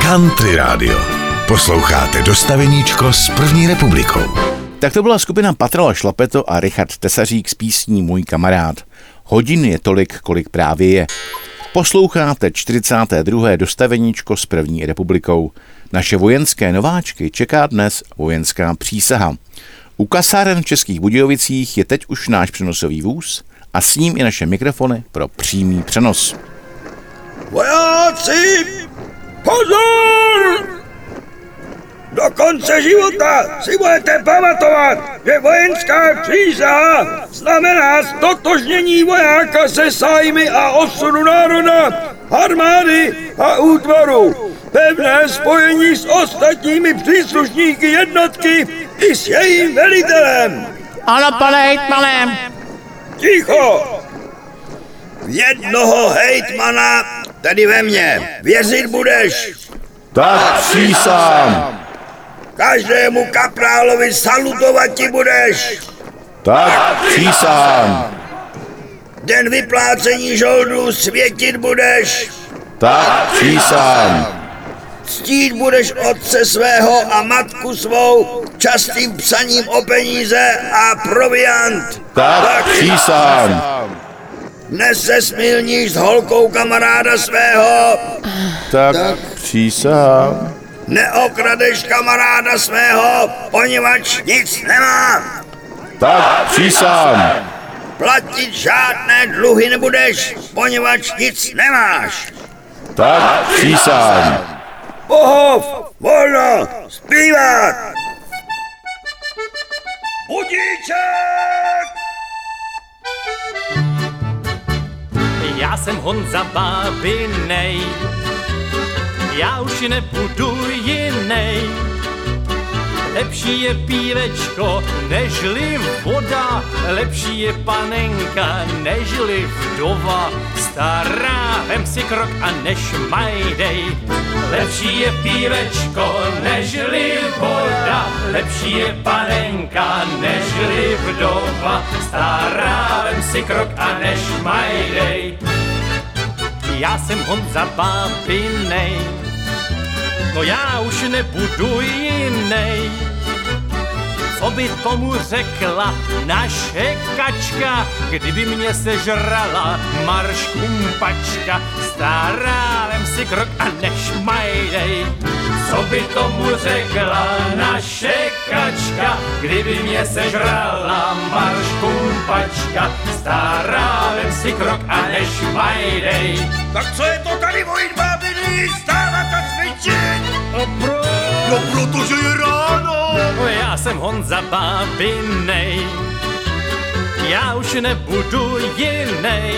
Country Radio. Posloucháte Dostaveníčko s první republikou. Tak to byla skupina Patrala Šlapeto a Richard Tesařík s písní Můj kamarád. Hodin je tolik, kolik právě je. Posloucháte 42. Dostaveníčko s první republikou. Naše vojenské nováčky čeká dnes vojenská přísaha. U kasáren v Českých Budějovicích je teď už náš přenosový vůz a s ním i naše mikrofony pro přímý přenos. Vojáci, pozor! Do konce života si budete pamatovat, že vojenská přísaha znamená stotožnění vojáka se zájmy a osudu národa, armády a útvaru, pevné spojení s ostatními příslušníky jednotky i s jejím velitelem. Ano, pane hejtmane. Ticho! Jednoho hejtmana, tedy ve mně, věřit budeš. Tak přísám. Každému kaprálovi salutovat ti budeš. Tak přísám. Den vyplácení žoldů světit budeš. Tak přísám. Ctít budeš otce svého a matku svou častým psaním o peníze a proviant. Tak přísám. Dnes se smilníš s holkou kamaráda svého. Tak přísám. Neokradeš kamaráda svého, poněvadž nic nemá. Tak přísám. Platit žádné dluhy nebudeš, poněvadž nic nemáš. Tak přísám. Pohov, volno, zpívat. Budíček! Já jsem Honza Babinej, já už nebudu jinej. Lepší je pívečko, nežli voda, lepší je panenka, nežli vdova. Stará, vem si krok a nešmajdej. Lepší je pívečko, nežli voda, lepší je panenka, nežli vdova. Stará, vem si krok a nešmajdej. Já jsem Honza Babinej, no já už nebudu jinej. Co by tomu řekla naše kačka, kdyby mě sežrala marš kumpačka? Stará, vem si krok a nešmajdej. Co by tomu řekla naše kačka, kdyby mě sežrala marš kumpačka? Stará, vem si krok a nešmajdej. Tak co je to tady vojit, Babinej, stávat a cvičit? No protože je ráno. Já jsem Honza Babinej, já už nebudu jinej.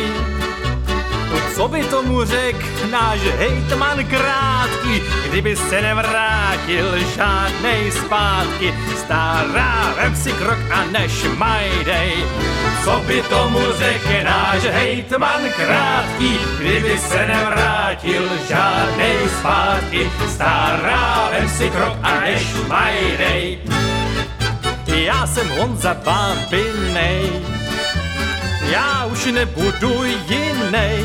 Co by tomu řekl náš hejtman Krátký, kdyby se nevrátil žádnej zpátky? Stará, vem si krok a nešmajdej. Co by tomu řekl náš hejtman Krátký, kdyby se nevrátil žádnej zpátky? Stará, vem si krok a nešmajdej. Já jsem Honza Babinej, já už nebudu jinej.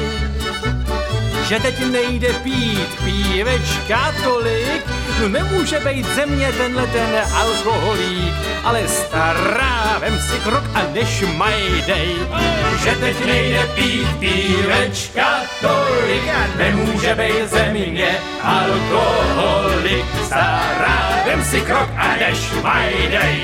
Že teď nejde pít pívečka tolik, no nemůže být ze mě tenhle ten alkoholík. Ale stará, vem si krok a nešmajdej. Že teď nejde pít pívečka tolik, nemůže být ze mě alkoholik. Stará, vem si krok a nešmajdej.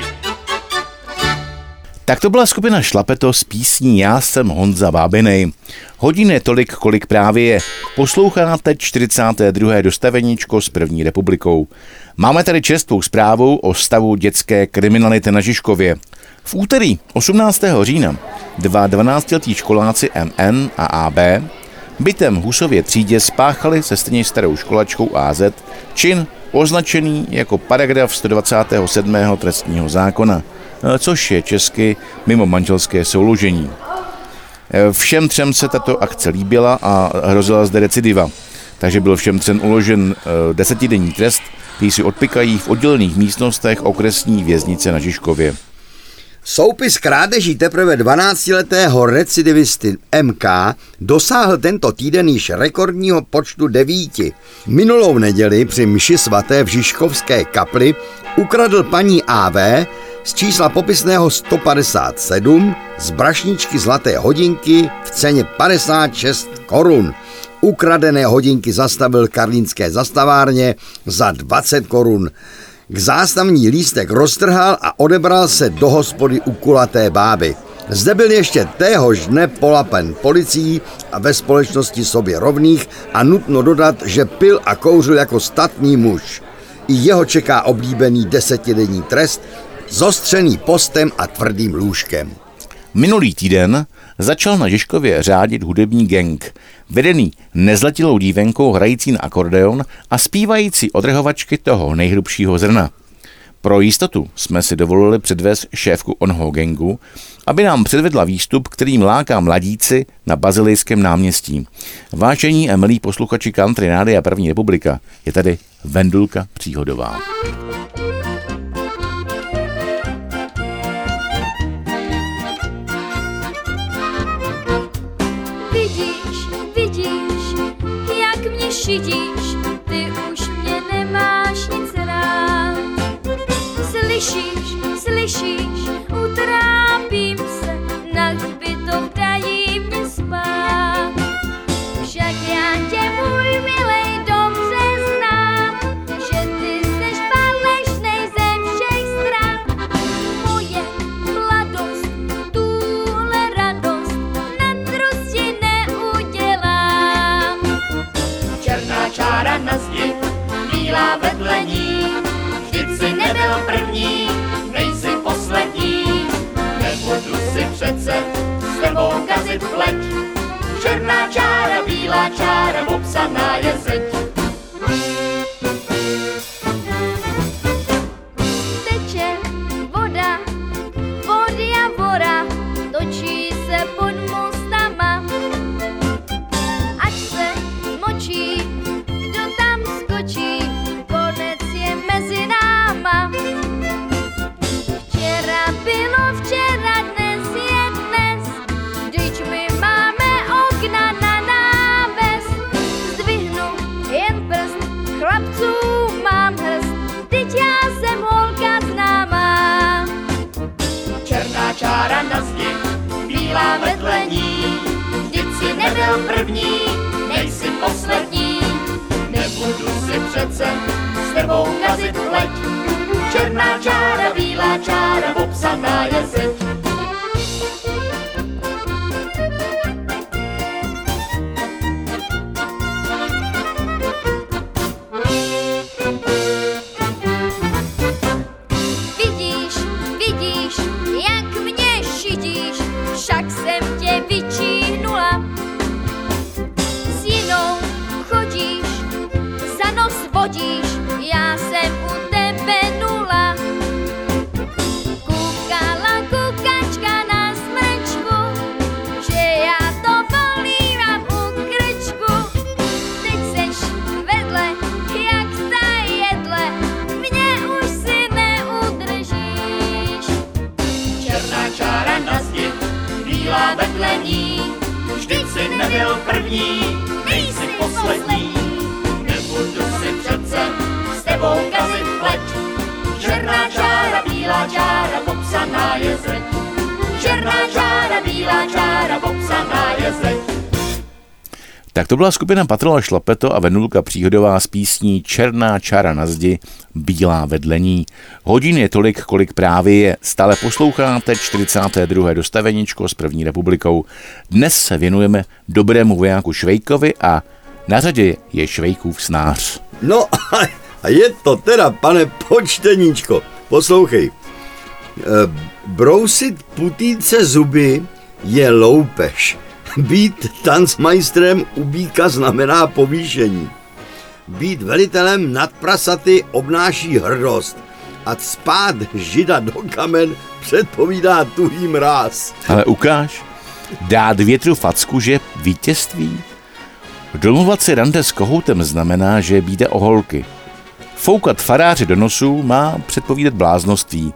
Tak to byla skupina Šlapeto s písní Já jsem Honza Babinej. Hodin je tolik, kolik právě je. Posloucháte 42. Dostaveníčko s první republikou. Máme tady čerstvou zprávu o stavu dětské kriminality na Žižkově. V úterý 18. října dva 12letí školáci MN a AB bytem v Husově třídě spáchali se stejně starou školačkou AZ čin označený jako paragraf 127. trestního zákona, což je česky mimo manželské souložení. Všem třem se tato akce líbila a hrozila zde recidiva, takže byl všem třem uložen 10denní trest, který si odpykají v oddělených místnostech okresní věznice na Žižkově. Soupis krádeží teprve 12letého recidivisty MK dosáhl tento týden již rekordního počtu 9. Minulou neděli při mši svaté v Žižkovské kapli ukradl paní AV z čísla popisného 157 z brašničky zlaté hodinky v ceně 56 korun. Ukradené hodinky zastavil karlínské zastavárně za 20 korun. K zástavní lístek roztrhal a odebral se do hospody u kulaté báby. Zde byl ještě téhož dne polapen policií a ve společnosti sobě rovných a nutno dodat, že pil a kouřil jako statný muž. I jeho čeká oblíbený 10denní trest, zostřený postem a tvrdým lůžkem. Minulý týden začal na Žižkově řádit hudební gang, vedený nezletilou dívenkou hrající na akordeon a zpívající odrhovačky toho nejhrubšího zrna. Pro jistotu jsme si dovolili předvést šéfku onoho gangu, aby nám předvedla výstup, kterým láká mladíci na Bazilijském náměstí. Vážení a milí posluchači Country Rádia První republika, je tady Vendulka Příhodová. Šidíš, ty už mě nemáš nic rád. Slyšíš, utrápím se, na hřbitov dají mě spát. Však já tě, můj milej, dobře znám, že ty seš falešnej ze všech stran. Moje mladost, tuhle radost, na drusti neudělám. Černá čára na zdi, bílá vedle ní, vždyť si nebyl první, nejsi poslední. Nebudu si přece s tebou kazit pleť, černá čára, bílá čára, popsaná je zeď. Teče voda, vodia vora, točí se pod mostama. Ať se močí, kdo tam skočí, konec je mezi náma. Včera bylo včera, dnes je dnes, vždyť my máme okna na náves. Zdvihnu jen prst, chlapců mám hrst, vždyť já jsem holka známá. Černá čára na zdi, bílá vedle ní, vždyť si nebyl první, nejsi poslední. Nebudu si přece s tebou kazit pleť, černá čára, bílá čára, popsaná je zeď. Vidíš, jak mě šidíš, však jsem tě vyčíhnula. S jinou chodíš, za nos vodíš, já jsem u tebe nula. Koukala kukačka na smrčku, že já to volívám u krčku. Teď seš vedle, jak ta jedle, mě už si neudržíš. Černá čára na zdi, bílá vedle ní, vždyť si nebyl první, nejsi poslední. Nebudu si přece s tebou kazit pleť, černá čára, bílá čára, popsaná je zeď. Černá čára, bílá čára, popsaná je zeď. Tak to byla skupina Patrola Šlapeto a Vendulka Příhodová s písní Černá čára na zdi, bílá vedle ní. Hodin je tolik, kolik právě je. Stále posloucháte 42. dostaveníčko s První republikou. Dnes se věnujeme dobrému vojáku Švejkovi a na řadě je Švejkův snář. No a je to teda, pane počteníčko, poslouchej. Brousit putýnce zuby je loupež. Být tancmajstrem u býka znamená povýšení. Být velitelem nad prasaty obnáší hrdost. A cpát žida do kamen předpovídá tuhý mráz. Ale ukáž, dát větru facku, že vítězství. Domluvat si rande s kohoutem znamená, že bíde o holky. Foukat faráři do nosu má předpovídat bláznoství.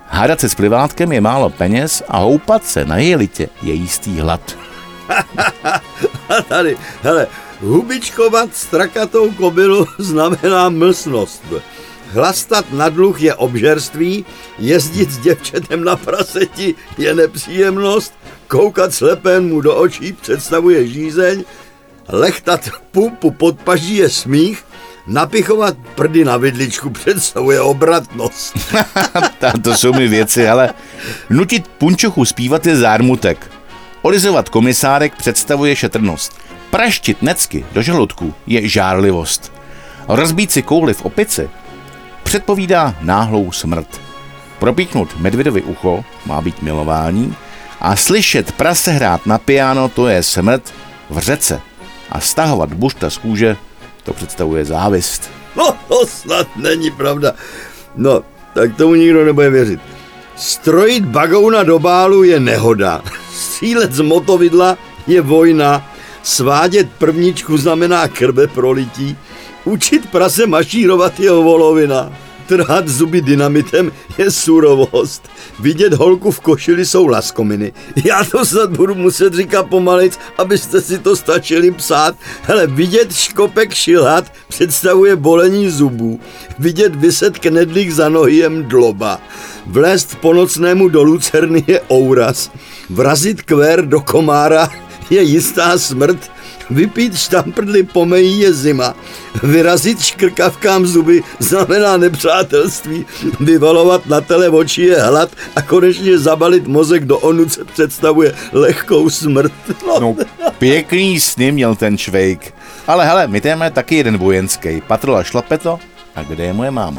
Hádat se s plivátkem je málo peněz a houpat se na jelitě je jistý hlad. A tady, hele, hubičkovat strakatou kobylu znamená mlsnost. Chlastat na dluh je obžerství, jezdit s děvčetem na praseti je nepříjemnost, koukat slepému do očí představuje žízeň, lechtat pumpu pod paží je smích, napichovat prdy na vidličku představuje obratnost. To jsou mi věci, ale nutit punčochu zpívat je zármutek. Olizovat komisárek představuje šetrnost. Praštit necky do žaludku je žárlivost. Rozbít si kouli v opici předpovídá náhlou smrt. Propíchnout medvědovi ucho má být milování a slyšet prase hrát na piano to je smrt v řece. A stahovat bušta z kůže to představuje závist. No, to snad není pravda. No, tak tomu nikdo nebude věřit. Strojit bagouna do bálu je nehoda. Střílet z motovidla je vojna. Svádět prvničku znamená krve prolití. Učit prase mašírovat je volovina. Trhat zuby dynamitem je surovost. Vidět holku v košili jsou laskominy. Já to snad budu muset říkat pomalic, abyste si to stačili psát. Hele, vidět škopek šilhat představuje bolení zubů. Vidět vyset knedlík za nohy je mdloba. Vlézt po nocnému do lucerny je ouraz. Vrazit kvér do komára je jistá smrt. Vypít štamprdly pomejí je zima. Vyrazit škrkavkám zuby znamená nepřátelství. Vyvalovat na tele oči je hlad a konečně zabalit mozek do onuce představuje lehkou smrt. No, pěkný sny měl ten Švejk. Ale hele, my téme taky jeden vojenský. Patrola Šlapeto a kde je moje máma?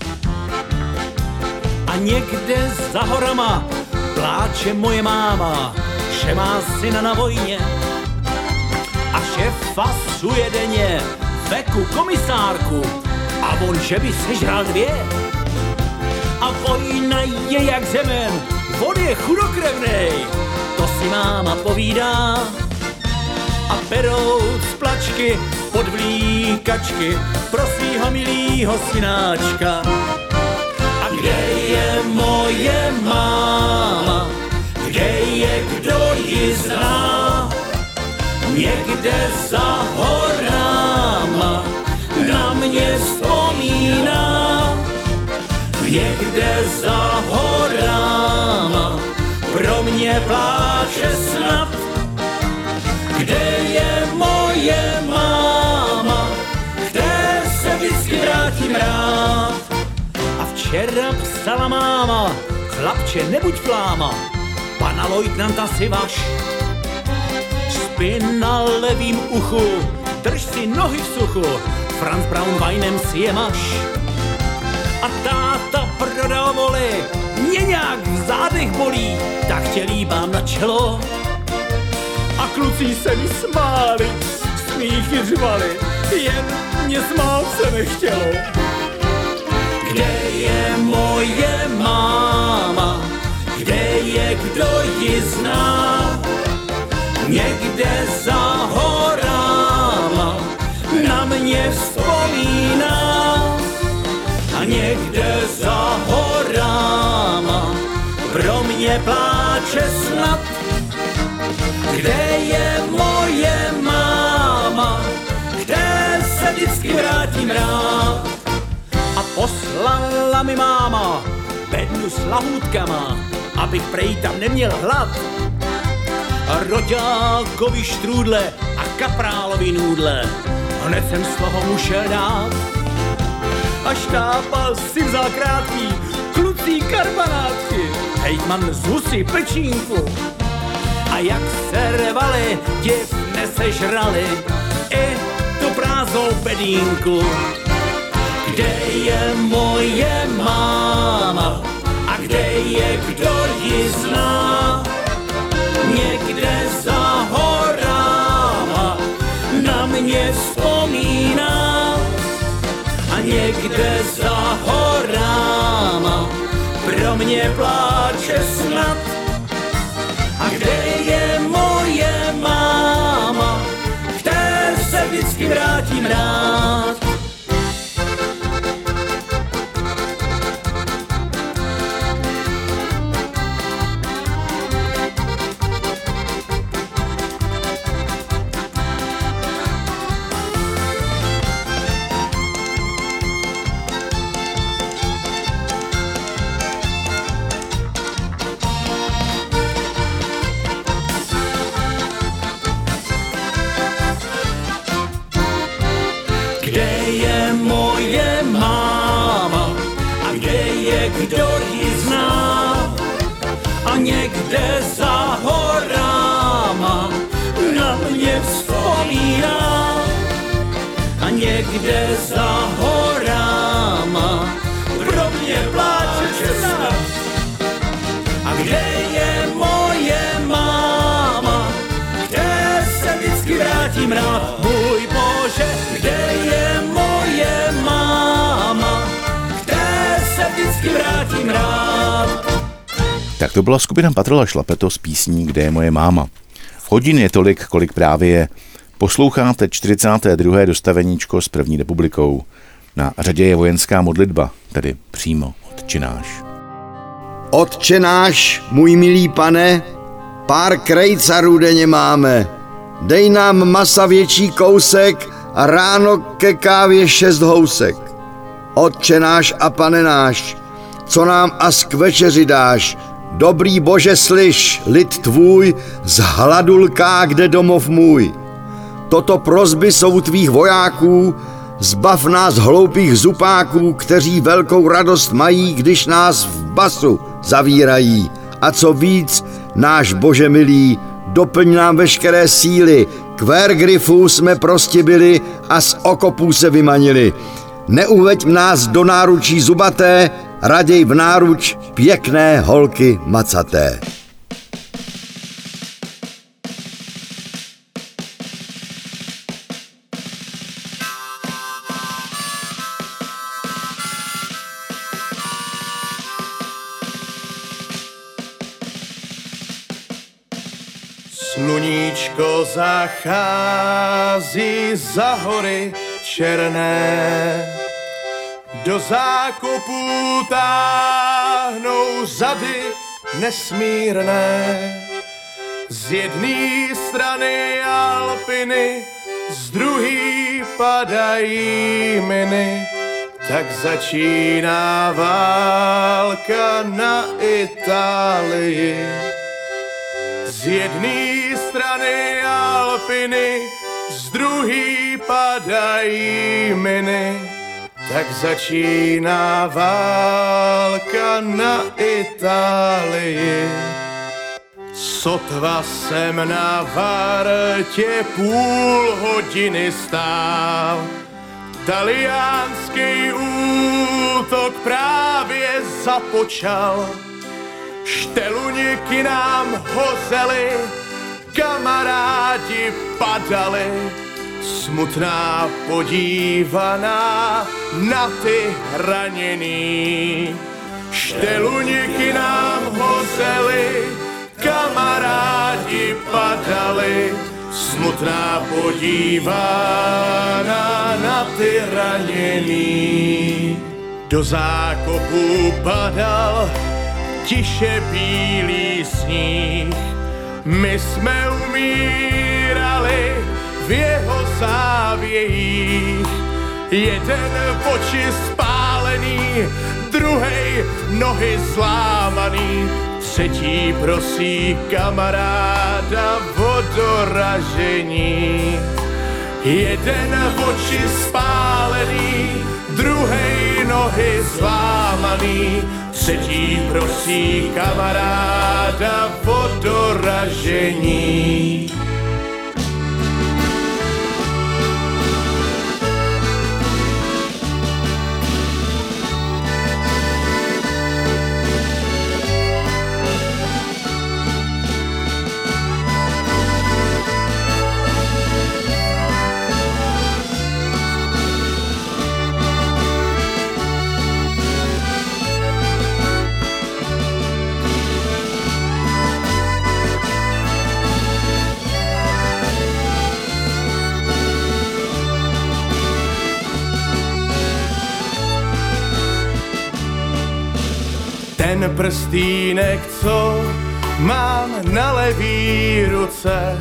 A někde za horama pláče moje máma, že má syna na vojně. A šéf fasuje denně veku komisárku a on, že by sežral 2. A vojna je jak zemen, on je chudokrevnej, to si máma povídá. A berou z plačky podvlíkačky pro svýho milýho synáčka. A kde je moje máma, kde je, kdo ji zná? Někde za horama na mě vzpomíná. Někde za horama pro mě pláče snad. Kde je moje máma, kde se vždycky vrátím rád. A včera psala máma, chlapče, nebuď fláma, pana lojtnanta si vaš. Spí na levým uchu, drž si nohy v suchu, Franz Braun Weinem si je maš. A táta prodal voli, mě nějak v zádech bolí, tak tě líbám na čelo. A kluci se mi smáli, smíchy řvali, jen mě smát se nechtělo. Kde je moje máma, kde je, kdo ji zná? Někde za horama na mě vzpomíná. A někde za horama pro mě pláče snad. Kde je moje máma, kde se vždycky vrátím rád. A poslala mi máma bednu s lahůdkama, abych prej tam neměl hlad. A roďákovi štrůdle a kaprálovi nůdle, hned jsem z toho musel dát. A štápal si vzal krátký, klucí karbanátky, hejtman z husy pečínku. A jak se revali, div nesežrali i tu prázdnou bedínku. Kde je moje máma a kde je, kdo ji zná? Někde za horama na mě vzpomíná. A někde za horama pro mě pláče snad. A kde je moje máma, kde se vždycky vrátím rád. kde je moje máma a kde je, kdo ji zná. A někde za horama na mě vzpomíná. A někde za horama pro mě pláče snad. A kde je moje máma, kde se vždycky vrátím rád. Můj Bože, kde je moje máma, kde se vždycky vrátím rád. Tak to byla skupina Patrola Šlapeto s písní Kde je moje máma. Hodin je tolik, kolik právě je. Posloucháte 42. dostaveníčko s první republikou. Na řadě je vojenská modlitba, tedy přímo Otče náš. Otče náš, můj milý pane, pár krejcarů denně máme. Dej nám masa větší kousek a ráno ke kávě 6 housek. Otče náš a pane náš, co nám as k večeři dáš, dobrý Bože slyš, lid tvůj z hladu lká, kde domov můj. Toto prosby jsou tvých vojáků, zbav nás hloupých zupáků, kteří velkou radost mají, když nás v basu zavírají. A co víc, náš Bože milý, doplň nám veškeré síly, k Vergrifu jsme prostě byli a z okopů se vymanili. Neuveď nás do náručí zubaté, raději v náruč pěkné holky macaté. Sluníčko zachází za hory černé, do zákopů táhnou zady nesmírné. Z jedné strany Alpiny, z druhé padají miny, tak začíná válka na Itálii. Z jedné strany Alpiny, z druhé padají miny, tak začíná válka na Itálii. Sotva jsem na vartě půl hodiny stál, taliánský útok právě započal. Šteluníky nám hozeli, kamarádi padali, smutná podívaná na ty raněný. Šteluníky nám hozeli, kamarádi padali, smutná podívaná na ty raněný. Do zákopu padal tiše bílý sníh, my jsme umírali v jeho závějích. Jeden oči spálený, druhej nohy zlámaný, třetí prosí kamaráda o doražení. Jeden oči spálený, druhej nohy zlámaný, třetí prosí kamaráda o doražení. Ten prstýnek, co mám na levý ruce,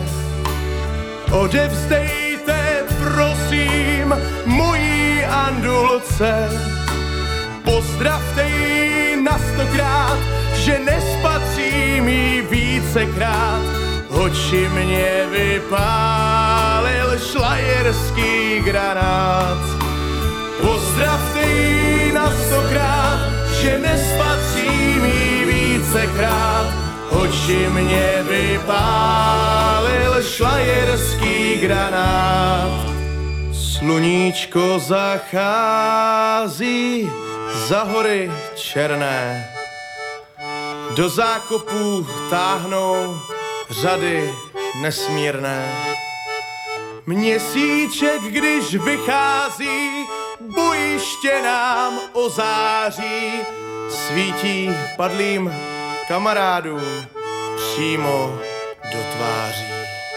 odevzdejte prosím mojí Andulce. Pozdravte ji na 100krát, že nespatřím jí vícekrát. Oči mě vypálil šlajerský granát. tentokrát oči mě vypálil šlajerský granát. Sluníčko zachází za hory černé, do zákopů táhnou řady nesmírné. Měsíček, když vychází, bojiště nám ozáří, svítí padlým kamarádům přímo do tváří.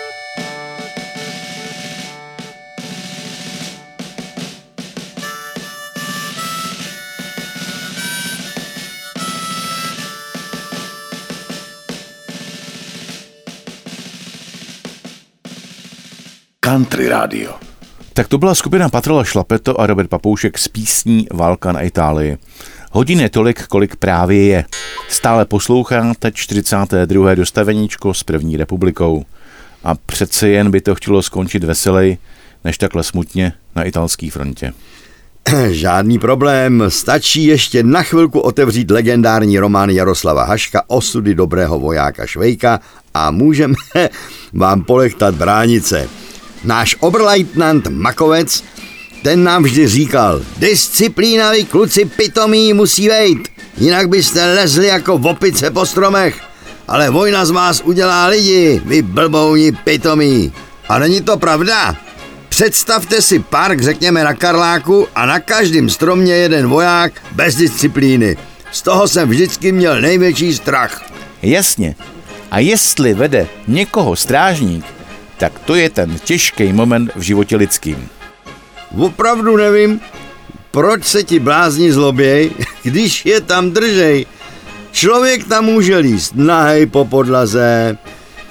Country Radio. Tak to byla skupina Patrola Šlapeto a Robert Papoušek s písní Válka na Itálii. Hodin je tolik, kolik právě je. Stále posloucháte 42. dostaveníčko s první republikou. A přece jen by to chtělo skončit veselej, než takhle smutně na italské frontě. Žádný problém, stačí ještě na chvilku otevřít legendární román Jaroslava Haška Osudy dobrého vojáka Švejka a můžeme vám polechtat bránice. Náš oberleutnant Makovec, ten nám vždy říkal, disciplína, vy kluci pitomí musí vejít, jinak byste lezli jako vopice po stromech, ale vojna z vás udělá lidi, vy blbouni pitomí. A není to pravda? Představte si park, řekněme na Karláku, a na každém stromě jeden voják bez disciplíny. Z toho jsem vždycky měl největší strach. Jasně. A jestli vede někoho strážník, tak to je ten těžký moment v životě lidským. Opravdu nevím, proč se ti blázni zloběj, když je tam držej. Člověk tam může líst nahej po podlaze,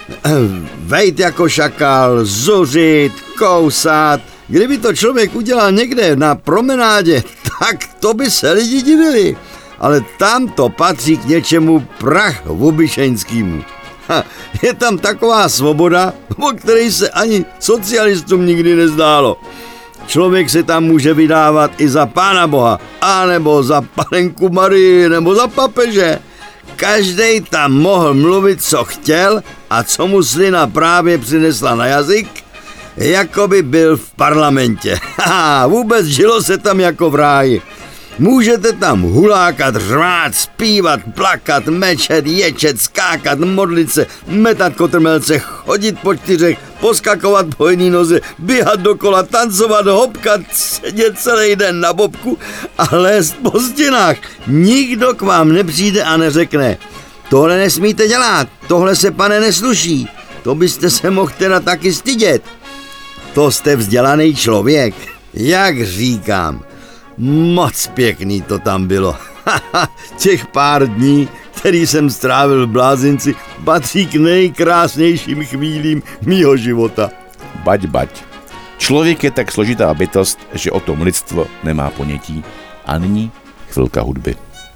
vejt jako šakal, zuřit, kousat. Kdyby to člověk udělal někde na promenádě, tak to by se lidi divili. Ale tam to patří k něčemu prachobyčejnskému. Je tam taková svoboda, o které se ani socialistům nikdy nezdálo. Člověk se tam může vydávat i za Pána Boha, anebo za Panenku Marii, nebo za papeže. Každej tam mohl mluvit, co chtěl a co mu slina právě přinesla na jazyk, jako by byl v parlamentě. Vůbec žilo se tam jako v ráji. Můžete tam hulákat, řvát, zpívat, plakat, mečet, ječet, skákat, modlit se, metat kotrmelce, chodit po čtyřech, poskakovat po jedné noze, běhat dokola, tancovat, hopkat, sedět celý den na bobku a lézt po stěnách. Nikdo k vám nepřijde a neřekne, tohle nesmíte dělat, tohle se, pane, nesluší, to byste se mohl teda taky stydět. To jste vzdělaný člověk, jak říkám. Moc pěkný to tam bylo. Těch pár dní, který jsem strávil v Blázinci, patří k nejkrásnějším chvílím mýho života. Bať. Člověk je tak složitá bytost, že o tom lidstvo nemá ponětí. A nyní chvilka hudby.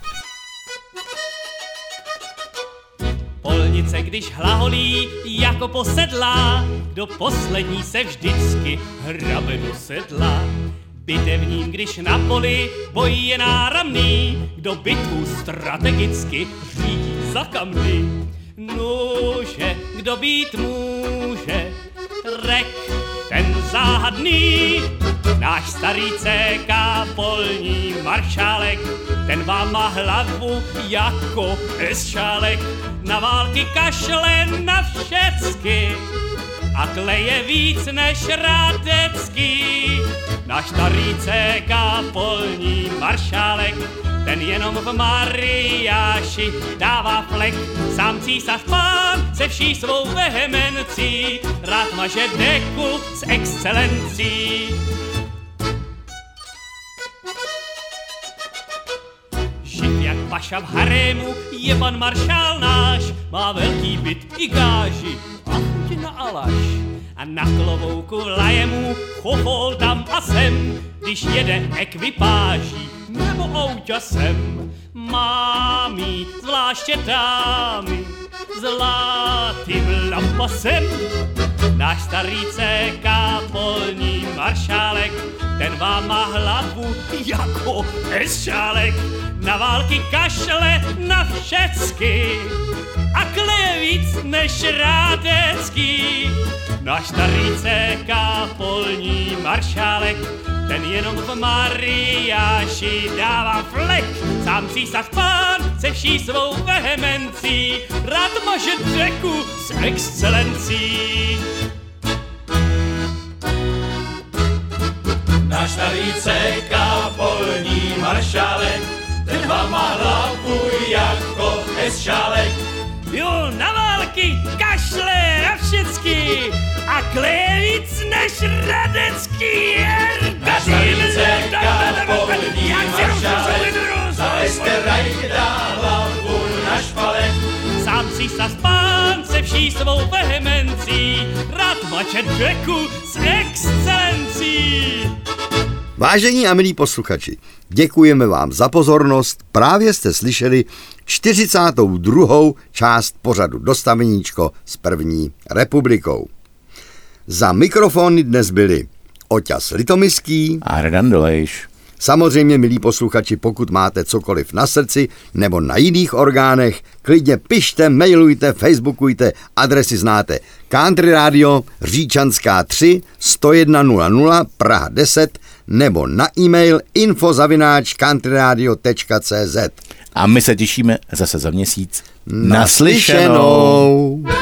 Polnice, když hlaholí jako posedlá, do poslední se vždycky hrabe do sedla. Bitevním, když na poli boj je náramný, kdo bitvu strategicky řídí za kamny. Nuže, kdo být může, rek ten záhadný. Náš starý CK polní maršálek, ten vám má hlavu jako esšálek. Na války kašle na všecky a kleje víc než Radecký. Náš starý CK polní maršálek, ten jenom v Mariáši dává flek. Sám císař pán se vší svou vehemencí rád maže deku s excelencí. Živ jak paša v harému je pan maršál náš, má velký byt i gáži a chuť na alaš. A na klovouku vlajemu chochol tam a sem, když jede ekvipáží nebo ouťasem. Mámí, zvláště dámy, zlatým lampasem. Náš starý CK polní maršálek, ten vám má hlavu jako esšálek. Na války kašle na všecky a kleje víc než Rádecký. Náš starý CK polní maršálek, ten jenom v Mariáši dává flek. Sám císař pán se vší svou vehemencí rád maže dreku s excelencí. Náš starý CK polní maršálek, ten vám má hlavu jako esšálek. Jo, na války kašle na všecky a kleje víc než Radecký. Náš starý CK polní maršálek, zalezte rajda hlavu na špalek. Sám císař pán se vší svou vehemencí rád mače dreku s excelencí. Vážení a milí posluchači, děkujeme vám za pozornost. Právě jste slyšeli 42. část pořadu Dostaveníčko s první republikou. Za mikrofony dnes byli Oťas Litomyský a Radan Dolejš. Samozřejmě, milí posluchači, pokud máte cokoliv na srdci nebo na jiných orgánech, klidně pište, mailujte, facebookujte, adresy znáte. Country Radio Říčanská 3 101 00 Praha 10 nebo na e-mail info@countryradio.cz. A my se těšíme zase za měsíc. Naslyšenou.